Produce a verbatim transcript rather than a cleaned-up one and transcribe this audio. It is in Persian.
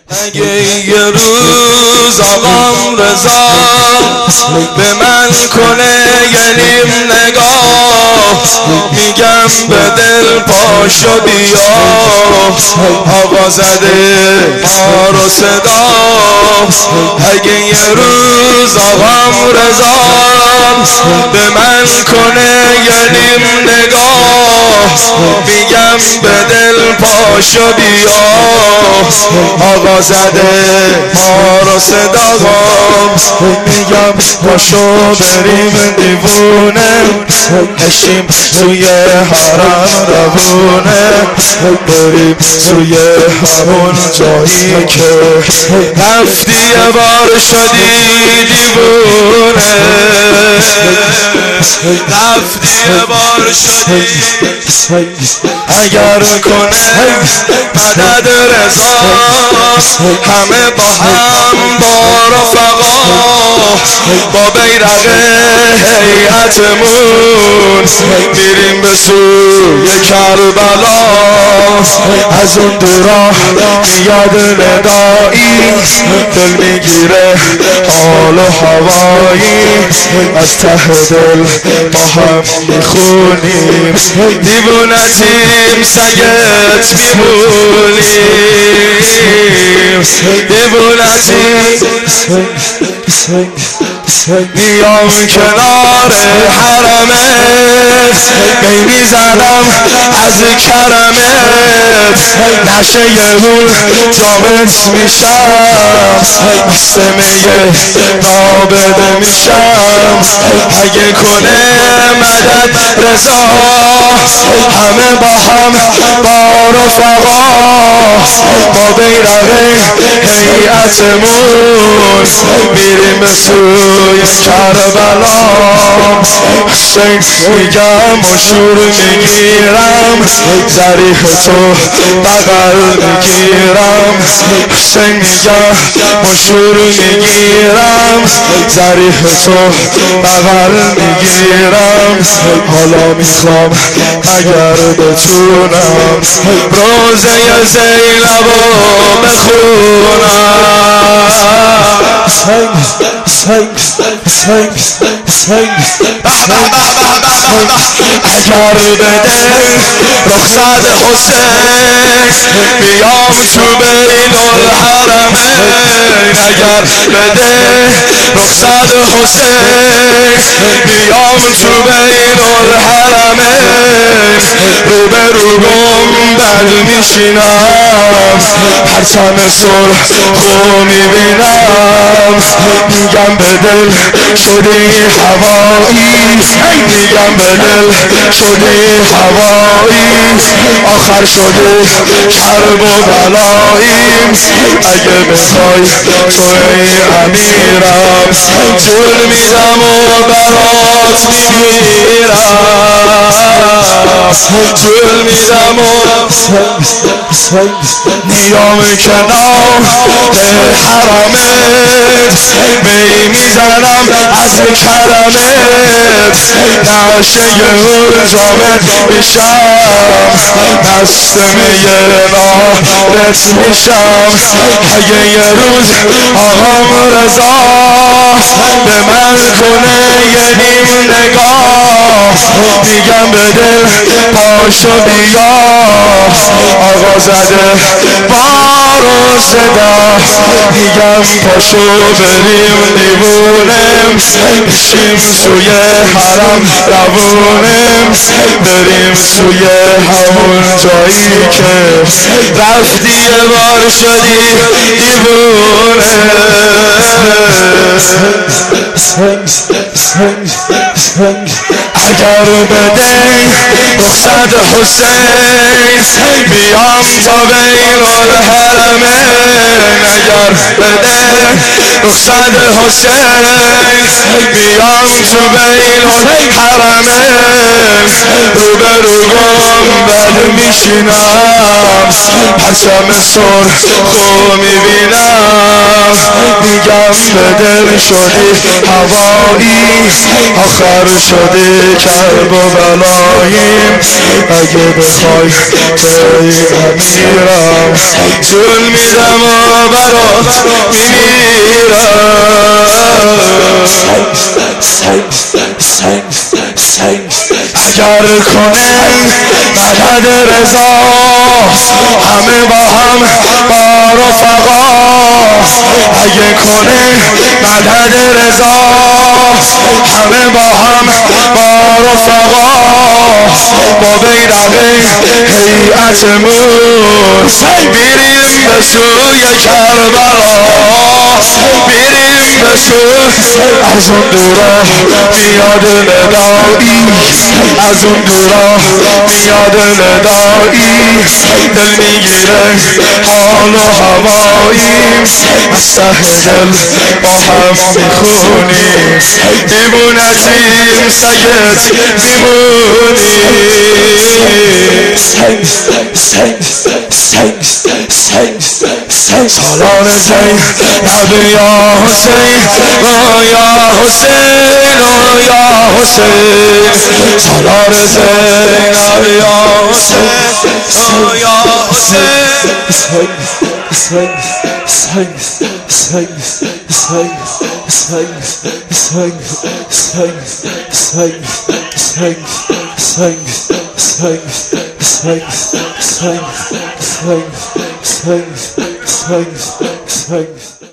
اگه یه روز آقام رضا به من کنه یه نیم نگاه، میگم به دل پاشو بیا، آقا زده ما رو صدا. اگه یه روز آقام رضا به من کنه یه نیم نگاه، میگم به دل پاشو بیا، آقا زده ما رو صدا. میگم پاشو بریم دیوونه، نشیم توی حرم روونه، بریم توی همون جایی که رفتی یه بار شدی دیوونه، رفتی یه بار شدی. اگر کنه مدد رضا همه با هم با رفقا، با بیرق هیئتمون میریم به سوی کربلا. از اون دورا میاد ندایی، دل میگیره حال و هوایی، از ته دل با هم میخونیم دیوونتیم سگت میمونیم، دیوونتیم. میام کنار حرمت، می میزنم از کرمت، نشه اون جامت میشم، سمه نابده میشم. اگه کنه مدد رضا همه با هم با رفقا، با بیرق هیئتمون میریم به سوی کربلا. حسین میگم و شور میگیرم، ظریف تو بغل میگیرم. حسین میگم و شور میگیرم، ظریف تو بغل میگیرم. حالا میخوام اگر بتونم روزه زینبو بخونم. اگر بده رخصت حسین بیام تو بین الحرمین، اگر بده رخصت حسین بیام تو بین الحرمین. رو به رو گنبد میشینم، پرچم سرخ رو میبینم، میگم به دل شدی هوایی، میگم به دل شدی هوایی، آخر شده کرب و بلاییم. اگه بخوای توی امیرم، جون میدم و برات میگیرم، جون میدم و میام کنار حرمت، می میزنم از کرمت، نشه اون جامت میشم، نستمه نارت میشم. اگه یه روز آقام رضا به من کنه یه نیم نگاه، میگم به دل پاشو بیا، آقا زده بار و صدا. میگم پاشو بریم دیوونه، میشیم سوی حرم روونه، بریم سوی همون جایی که رفتی یه بار شدی دیوونه. اگر بده رخصت حسین بیام تا بین الحرمین، اگر بده رخصت حسین بیام تو بین الحرمین. رو به رو گنبد میشینم، پرچم سرخ رو میبینم، میگم به دل شدی هوایی، آخر شده کرب و بلاییم. اگه بخوای توی امیرم، جون میدم و برات میمیرم اگر کنه مدد رضا همه با هم با رفقا اگه کنه مدد رضا همه با هم با رفقا با بیرقه هیئتمون میریم به سوی کربلا میریم به سوی از اون دورا میاد ندایی از اون دورا میاد ندایی دل میگیره حال و هوایی از ته دل با هم میخونیم دیوونتیم سگت میمونیم سالار زین نبی یا حسین او یا حسین او یا حسین سالار زین نبی یا حسین او یا حسین Thanks.